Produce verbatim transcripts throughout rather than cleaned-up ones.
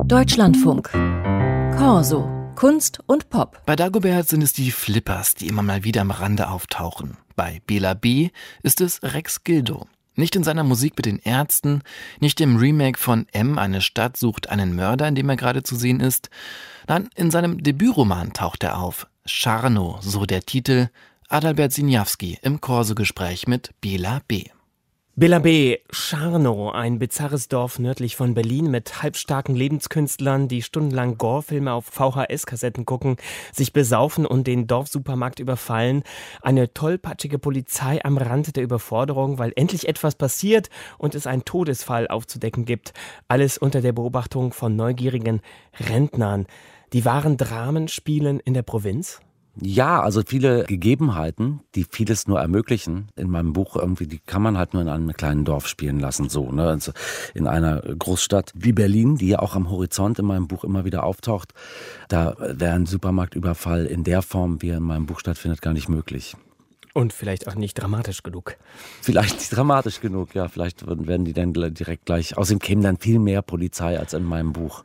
Deutschlandfunk. Corso. Kunst und Pop. Bei Dagobert sind es die Flippers, die immer mal wieder am Rande auftauchen. Bei Bela B. ist es Rex Gildo. Nicht in seiner Musik mit den Ärzten, nicht im Remake von M, eine Stadt sucht einen Mörder, in dem er gerade zu sehen ist. Nein, in seinem Debütroman taucht er auf. Scharno, so der Titel. Adalbert Siniawski im Corso-Gespräch mit Bela B. Bela B. Scharno, ein bizarres Dorf nördlich von Berlin mit halbstarken Lebenskünstlern, die stundenlang Gore-Filme auf V H S-Kassetten gucken, sich besaufen und den Dorfsupermarkt überfallen. Eine tollpatschige Polizei am Rand der Überforderung, weil endlich etwas passiert und es einen Todesfall aufzudecken gibt. Alles unter der Beobachtung von neugierigen Rentnern. Die wahren Dramen spielen in der Provinz? Ja, also viele Gegebenheiten, die vieles nur ermöglichen. In meinem Buch irgendwie, die kann man halt nur in einem kleinen Dorf spielen lassen, so, ne? Also in einer Großstadt wie Berlin, die ja auch am Horizont in meinem Buch immer wieder auftaucht, da wäre ein Supermarktüberfall in der Form, wie er in meinem Buch stattfindet, gar nicht möglich. Und vielleicht auch nicht dramatisch genug. Vielleicht nicht dramatisch genug, ja. Vielleicht werden die dann direkt gleich, außerdem käme dann viel mehr Polizei als in meinem Buch.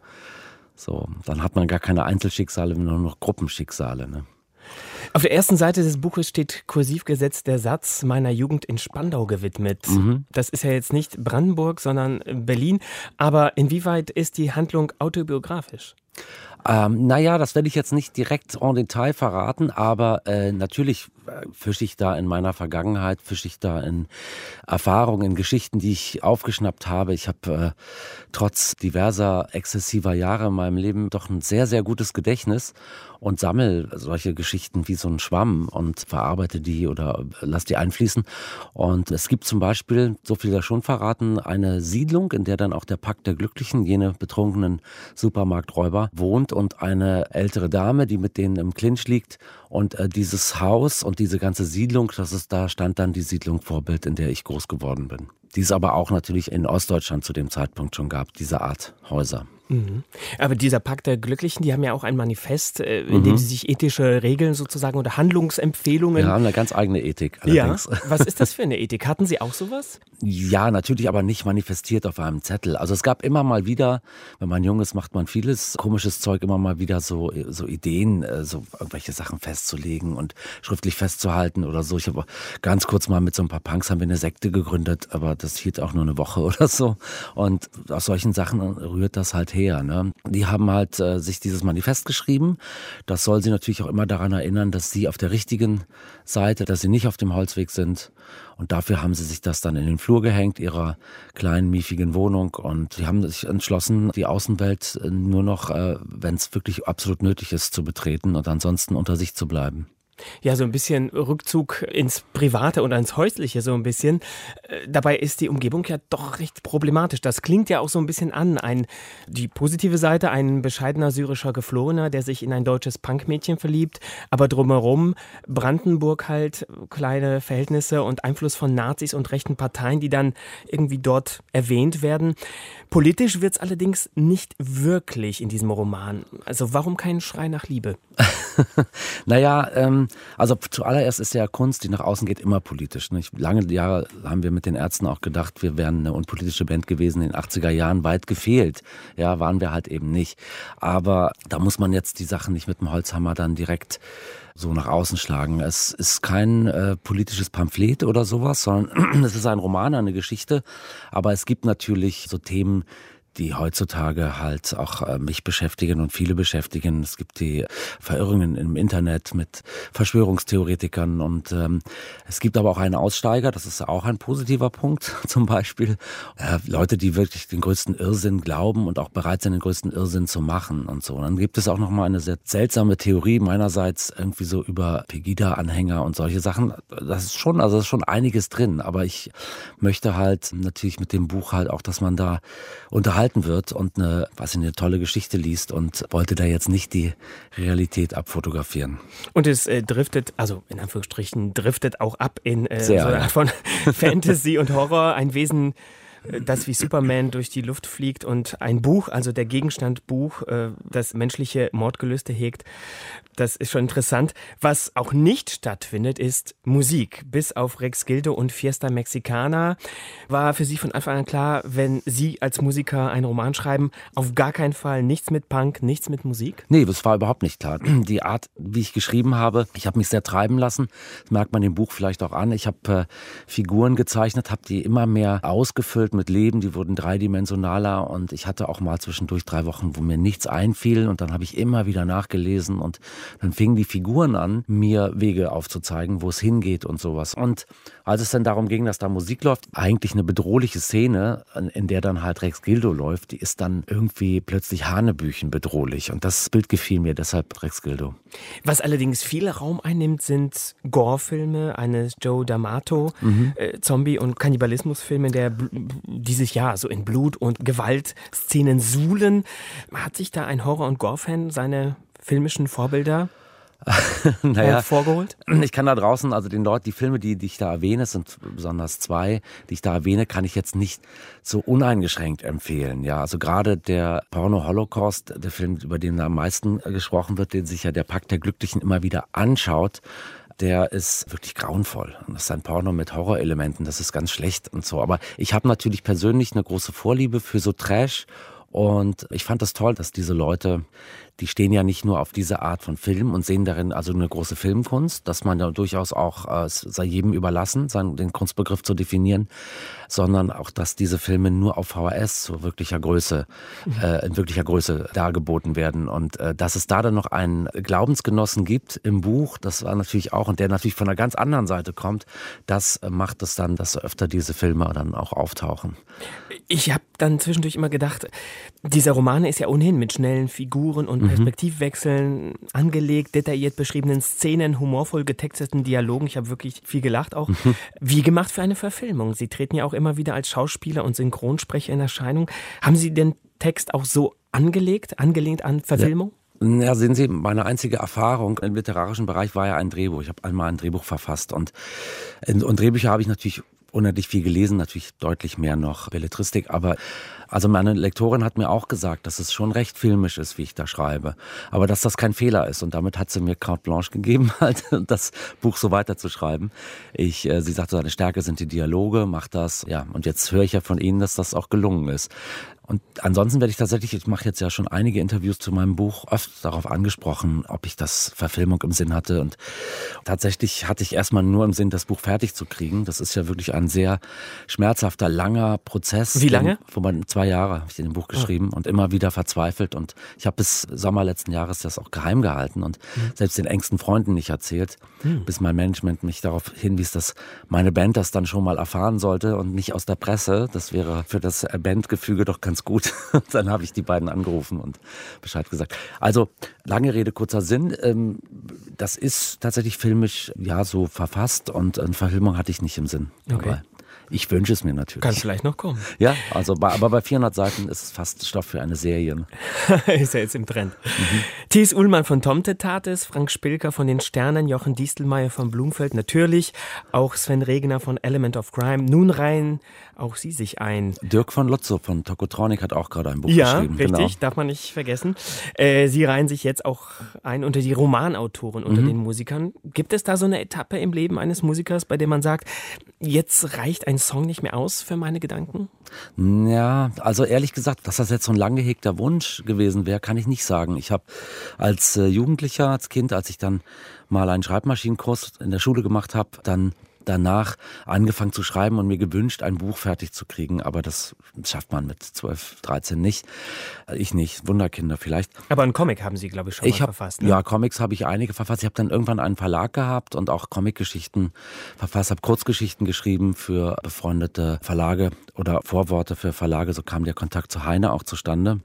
So, dann hat man gar keine Einzelschicksale, nur noch Gruppenschicksale, ne? Auf der ersten Seite des Buches steht kursiv gesetzt der Satz, meiner Jugend in Spandau gewidmet. Mhm. Das ist ja jetzt nicht Brandenburg, sondern Berlin. Aber inwieweit ist die Handlung autobiografisch? Ähm, naja, das werde ich jetzt nicht direkt en Detail verraten, aber äh, natürlich äh, fische ich da in meiner Vergangenheit, fische ich da in Erfahrungen, in Geschichten, die ich aufgeschnappt habe. Ich habe äh, trotz diverser exzessiver Jahre in meinem Leben doch ein sehr, sehr gutes Gedächtnis und sammle solche Geschichten wie so ein Schwamm und verarbeite die oder lass die einfließen. Und es gibt zum Beispiel, so viel da schon verraten, eine Siedlung, in der dann auch der Pakt der Glücklichen, jene betrunkenen Supermarkträuber, wohnt und eine ältere Dame, die mit denen im Clinch liegt. Und äh, dieses Haus und diese ganze Siedlung, das ist, da stand dann die Siedlung Vorbild, in der ich groß geworden bin. Die es aber auch natürlich in Ostdeutschland zu dem Zeitpunkt schon gab, diese Art Häuser. Mhm. Aber dieser Pakt der Glücklichen, die haben ja auch ein Manifest, in dem mhm. sie sich ethische Regeln sozusagen oder Handlungsempfehlungen... Wir haben eine ganz eigene Ethik allerdings. Ja. Was ist das für eine Ethik? Hatten Sie auch sowas? Ja, natürlich, aber nicht manifestiert auf einem Zettel. Also es gab immer mal wieder, wenn man jung ist, macht man vieles komisches Zeug, immer mal wieder so, so Ideen, so irgendwelche Sachen festzulegen und schriftlich festzuhalten oder so. Ich habe ganz kurz mal mit so ein paar Punks haben wir eine Sekte gegründet, aber das hielt auch nur eine Woche oder so. Und aus solchen Sachen rührt das halt her, ne? Die haben halt äh, sich dieses Manifest geschrieben. Das soll sie natürlich auch immer daran erinnern, dass sie auf der richtigen Seite, dass sie nicht auf dem Holzweg sind. Und dafür haben sie sich das dann in den Flur gehängt, ihrer kleinen, miefigen Wohnung. Und sie haben sich entschlossen, die Außenwelt nur noch, äh, wenn es wirklich absolut nötig ist, zu betreten und ansonsten unter sich zu bleiben. Ja, so ein bisschen Rückzug ins Private oder ins Häusliche so ein bisschen. Dabei ist die Umgebung ja doch recht problematisch. Das klingt ja auch so ein bisschen an. Ein, die positive Seite, ein bescheidener syrischer Geflohener, der sich in ein deutsches Punkmädchen verliebt, aber drumherum Brandenburg halt, kleine Verhältnisse und Einfluss von Nazis und rechten Parteien, die dann irgendwie dort erwähnt werden. Politisch wird's allerdings nicht wirklich in diesem Roman. Also warum kein Schrei nach Liebe? Naja, ähm, also zuallererst ist ja Kunst, die nach außen geht, immer politisch. Nicht? Lange Jahre haben wir mit den Ärzten auch gedacht, wir wären eine unpolitische Band gewesen, in den achtziger Jahren weit gefehlt. Ja, waren wir halt eben nicht. Aber da muss man jetzt die Sachen nicht mit dem Holzhammer dann direkt so nach außen schlagen. Es ist kein äh, politisches Pamphlet oder sowas, sondern es ist ein Roman, eine Geschichte. Aber es gibt natürlich so Themen, die heutzutage halt auch äh, mich beschäftigen und viele beschäftigen. Es gibt die Verirrungen im Internet mit Verschwörungstheoretikern und ähm, es gibt aber auch einen Aussteiger, das ist auch ein positiver Punkt, zum Beispiel äh, Leute, die wirklich den größten Irrsinn glauben und auch bereit sind, den größten Irrsinn zu machen und so. Und dann gibt es auch nochmal eine sehr seltsame Theorie meinerseits irgendwie so über Pegida-Anhänger und solche Sachen. Das ist schon, also das ist schon einiges drin, aber ich möchte halt natürlich mit dem Buch halt auch, dass man da unterhalten wird und eine, was ich, eine tolle Geschichte liest und wollte da jetzt nicht die Realität abfotografieren. Und es äh, driftet, also in Anführungsstrichen, driftet auch ab in äh, so eine Art von Fantasy und Horror. Ein Wesen das wie Superman durch die Luft fliegt und ein Buch, also der Gegenstand Buch, das menschliche Mordgelüste hegt. Das ist schon interessant. Was auch nicht stattfindet, ist Musik. Bis auf Rex Gildo und Fiesta Mexicana war für Sie von Anfang an klar, wenn Sie als Musiker einen Roman schreiben, auf gar keinen Fall nichts mit Punk, nichts mit Musik? Nee, das war überhaupt nicht klar. Die Art, wie ich geschrieben habe, ich habe mich sehr treiben lassen. Das merkt man dem Buch vielleicht auch an. Ich habe äh, Figuren gezeichnet, habe die immer mehr ausgefüllt mit Leben. Die wurden dreidimensionaler und ich hatte auch mal zwischendurch drei Wochen, wo mir nichts einfiel und dann habe ich immer wieder nachgelesen und dann fingen die Figuren an, mir Wege aufzuzeigen, wo es hingeht und sowas. Und als es dann darum ging, dass da Musik läuft, eigentlich eine bedrohliche Szene, in der dann halt Rex Gildo läuft, die ist dann irgendwie plötzlich hanebüchen bedrohlich. Und das Bild gefiel mir, deshalb Rex Gildo. Was allerdings viel Raum einnimmt, sind Gore-Filme eines Joe D'Amato, mhm. äh, Zombie- und Kannibalismusfilme, der die sich ja so in Blut- und Gewaltszenen suhlen. Hat sich da ein Horror- und Gore-Fan seine filmischen Vorbilder naja, vorgeholt? Ich kann da draußen, also den Leuten, die Filme, die, die ich da erwähne, es sind besonders zwei, die ich da erwähne, kann ich jetzt nicht so uneingeschränkt empfehlen. Ja, also gerade der Porno-Holocaust, der Film, über den am meisten gesprochen wird, den sich ja der Pakt der Glücklichen immer wieder anschaut, der ist wirklich grauenvoll. Und das ist ein Porno mit Horrorelementen, das ist ganz schlecht und so. Aber ich habe natürlich persönlich eine große Vorliebe für so Trash. Und ich fand das toll, dass diese Leute, die stehen ja nicht nur auf diese Art von Film und sehen darin also eine große Filmkunst, dass man ja durchaus auch, äh, es sei jedem überlassen, seinen, den Kunstbegriff zu definieren, sondern auch, dass diese Filme nur auf V H S zu wirklicher Größe, äh, in wirklicher Größe dargeboten werden. Und äh, dass es da dann noch einen Glaubensgenossen gibt im Buch, das war natürlich auch, und der natürlich von einer ganz anderen Seite kommt, das äh, macht es dann, dass öfter diese Filme dann auch auftauchen. Ich habe dann zwischendurch immer gedacht, dieser Roman ist ja ohnehin mit schnellen Figuren und Perspektivwechseln mhm. angelegt, detailliert beschriebenen Szenen, humorvoll getexteten Dialogen. Ich habe wirklich viel gelacht auch. Mhm. Wie gemacht für eine Verfilmung? Sie treten ja auch immer wieder als Schauspieler und Synchronsprecher in Erscheinung. Haben Sie den Text auch so angelegt, angelehnt an Verfilmung? Ja. Ja, sehen Sie, meine einzige Erfahrung im literarischen Bereich war ja ein Drehbuch. Ich habe einmal ein Drehbuch verfasst und, und Drehbücher habe ich natürlich unendlich viel gelesen, natürlich deutlich mehr noch Belletristik, aber also meine Lektorin hat mir auch gesagt, dass es schon recht filmisch ist, wie ich da schreibe, aber dass das kein Fehler ist und damit hat sie mir carte blanche gegeben, halt das Buch so weiterzuschreiben. Ich, äh, sie sagte, seine Stärke sind die Dialoge, mach das, ja, und jetzt höre ich ja von Ihnen, dass das auch gelungen ist. Und ansonsten werde ich tatsächlich, ich mache jetzt ja schon einige Interviews zu meinem Buch, oft darauf angesprochen, ob ich das Verfilmung im Sinn hatte. Und tatsächlich hatte ich erstmal nur im Sinn, das Buch fertig zu kriegen. Das ist ja wirklich ein sehr schmerzhafter, langer Prozess. Wie lange? Wo man zwei Jahre habe ich in dem Buch geschrieben oh. und immer wieder verzweifelt. Und ich habe bis Sommer letzten Jahres das auch geheim gehalten und mhm. selbst den engsten Freunden nicht erzählt, mhm. bis mein Management mich darauf hinwies, dass meine Band das dann schon mal erfahren sollte und nicht aus der Presse. Das wäre für das Bandgefüge doch ganz gut. Dann habe ich die beiden angerufen und Bescheid gesagt. Also, lange Rede, kurzer Sinn. Das ist tatsächlich filmisch ja so verfasst und eine Verfilmung hatte ich nicht im Sinn dabei. Okay. Ich wünsche es mir natürlich. Kann vielleicht noch kommen. Ja, also bei, aber bei vierhundert Seiten ist es fast Stoff für eine Serie. Ist ja jetzt im Trend. Mhm. Thies Uhlmann von Tomte Tates, Frank Spilker von den Sternen, Jochen Diestelmeier von Blumfeld, natürlich auch Sven Regner von Element of Crime. Nun reihen auch Sie sich ein. Dirk von Lotzo von Tokotronic hat auch gerade ein Buch ja, geschrieben. Ja, richtig, genau. Darf man nicht vergessen. Äh, Sie reihen sich jetzt auch ein unter die Romanautoren, unter mhm. den Musikern. Gibt es da so eine Etappe im Leben eines Musikers, bei der man sagt, jetzt reicht ein Song nicht mehr aus für meine Gedanken? Ja, also ehrlich gesagt, dass das jetzt so ein lang gehegter Wunsch gewesen wäre, kann ich nicht sagen. Ich habe als äh, Jugendlicher, als Kind, als ich dann mal einen Schreibmaschinenkurs in der Schule gemacht habe, dann danach angefangen zu schreiben und mir gewünscht, ein Buch fertig zu kriegen. Aber das schafft man mit zwölf, dreizehn nicht. Ich nicht, Wunderkinder vielleicht. Aber einen Comic haben Sie, glaube ich, schon ich mal hab, verfasst. Ne? Ja, Comics habe ich einige verfasst. Ich habe dann irgendwann einen Verlag gehabt und auch Comicgeschichten verfasst, habe Kurzgeschichten geschrieben für befreundete Verlage oder Vorworte für Verlage. So kam der Kontakt zu Heine auch zustande.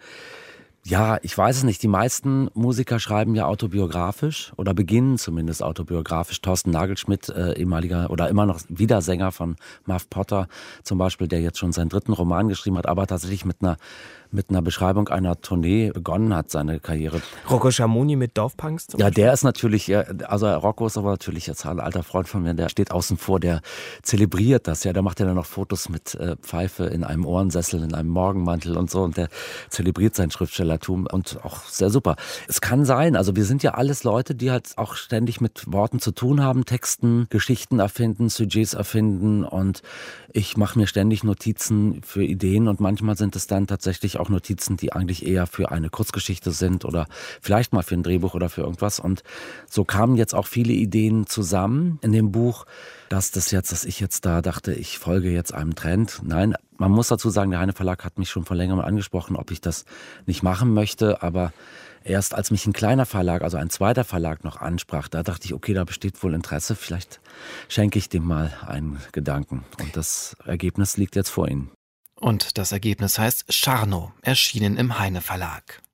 Ja, ich weiß es nicht. Die meisten Musiker schreiben ja autobiografisch oder beginnen zumindest autobiografisch. Thorsten Nagelschmidt, äh, ehemaliger oder immer noch Wiedersänger von Muff Potter zum Beispiel, der jetzt schon seinen dritten Roman geschrieben hat, aber tatsächlich mit einer mit einer Beschreibung einer Tournee begonnen hat, seine Karriere. Rocco Schamoni mit Dorfpunks zum Ja, Beispiel? der ist natürlich, also Rocco ist aber natürlich jetzt ein alter Freund von mir, der steht außen vor, der zelebriert das, ja, der macht ja dann noch Fotos mit äh, Pfeife in einem Ohrensessel, in einem Morgenmantel und so und der zelebriert sein Schriftstellertum und auch sehr super. Es kann sein, also wir sind ja alles Leute, die halt auch ständig mit Worten zu tun haben, Texten, Geschichten erfinden, Sujets erfinden und ich mache mir ständig Notizen für Ideen und manchmal sind es dann tatsächlich auch Notizen, die eigentlich eher für eine Kurzgeschichte sind oder vielleicht mal für ein Drehbuch oder für irgendwas. Und so kamen jetzt auch viele Ideen zusammen in dem Buch, dass das jetzt, dass ich jetzt da dachte, ich folge jetzt einem Trend. Nein, man muss dazu sagen, der Heine Verlag hat mich schon vor längerem angesprochen, ob ich das nicht machen möchte, aber erst als mich ein kleiner Verlag, also ein zweiter Verlag noch ansprach, da dachte ich, okay, da besteht wohl Interesse, vielleicht schenke ich dem mal einen Gedanken. Und das Ergebnis liegt jetzt vor Ihnen. Und das Ergebnis heißt Scharnow, erschienen im Heine Verlag.